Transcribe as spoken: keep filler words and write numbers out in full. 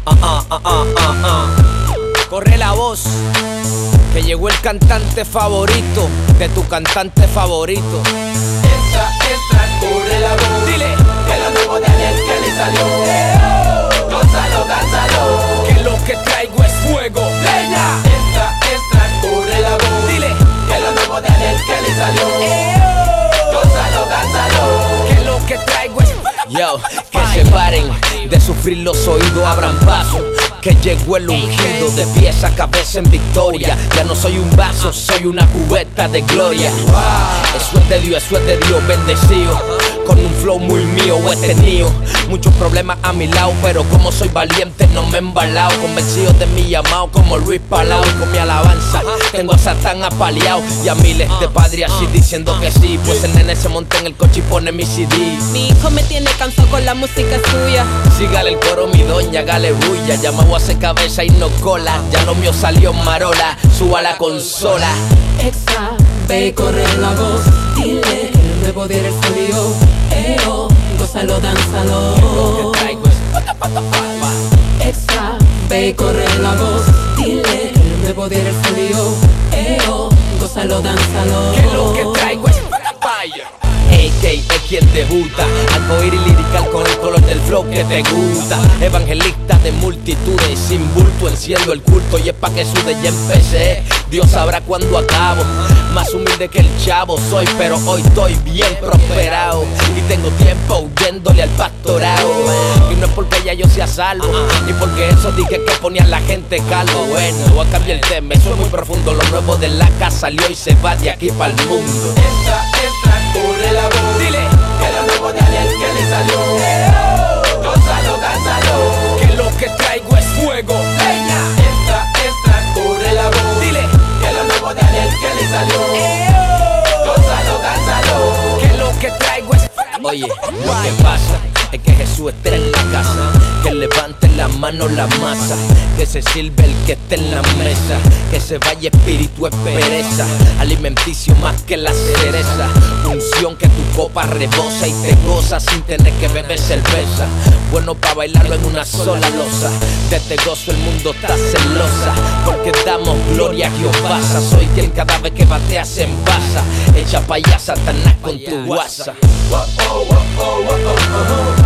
Ah, ah, ah, ah, ah, ah. Corre la voz, que llegó el cantante favorito de tu cantante favorito. Extra, extra, corre la voz. Dile que lo nuevo de Ariel Kelly salió. Gózalo, gánzalo. que lo que traigo es fuego. Leña. Extra, extra, corre la voz. Dile que lo nuevo de Ariel Kelly salió. Gózalo, gánzalo. que lo que traigo es yo, que se paren de sufrir los oídos, abran paso. Que llegó el ungido de pies a cabeza en victoria. Ya no soy un vaso, soy una cubeta de gloria. Eso es de Dios, eso es de Dios bendecido. Con un flow muy mío he tenido muchos problemas a mi lado, pero como soy valiente no me he embalado. Convencido de mi llamado como Luis Palau. Con mi alabanza tengo a Satán apaleado y a miles de padres así diciendo que sí. Pues el nene se monta en el coche y pone mi C D. Mi hijo me tiene cansado con la música suya. Sígale el coro mi doña, hágale bulla. Llamado a hacer cabeza y no cola. Ya lo mío salió marola, suba la consola. Extra, ve y corre la voz. Dile que el nuevo día eres salió. Eo, gózalo, danzalo. Lo que traigo es Extra, ve y corre la voz. Dile que el nuevo día eres salió. Eo, gózalo, danzalo. que lo que traigo es fire. A K es quien debuta, arcoíris lirical con el color del flow que te gusta. Evangelista de multitudes, sin bulto enciendo el culto y es pa' que sude ya empecé. Dios sabrá cuándo acabo, más humilde que el chavo soy, pero hoy estoy bien prosperado. Y tengo tiempo huyéndole al pastorado. Y no es porque ya yo sea salvo, ni porque eso dije que ponía a la gente calvo. Bueno, voy a cambiar el tema, eso es muy profundo. Lo nuevo de la casa salió y se va de aquí para el mundo. Extra, extra, corre la voz. Dile que lo nuevo de Ariel Kelly salió. Gózalo, gánzalo. que lo que traigo es fuego. Leña. Extra, extra, corre la voz. Dile que lo nuevo de Ariel Kelly salió. Gózalo, gánzalo. que lo que traigo es. Oye, lo que pasa es que Jesús está en la casa. Que levante la mano la masa. Que se sirve el que esté en la mesa. Que se vaya espíritu es pereza. Alimenticio más que la cereza. Unción que tu copa rebosa y te goza sin tener que beber cerveza. Bueno pa' bailarlo en una sola losa. De este gozo el mundo está celosa. Porque damos gloria a Jehová. Soy quien cada vez que batea se envasa. Echa pa' allá Satanás con tu guasa. Oh, oh, oh, oh, oh, oh.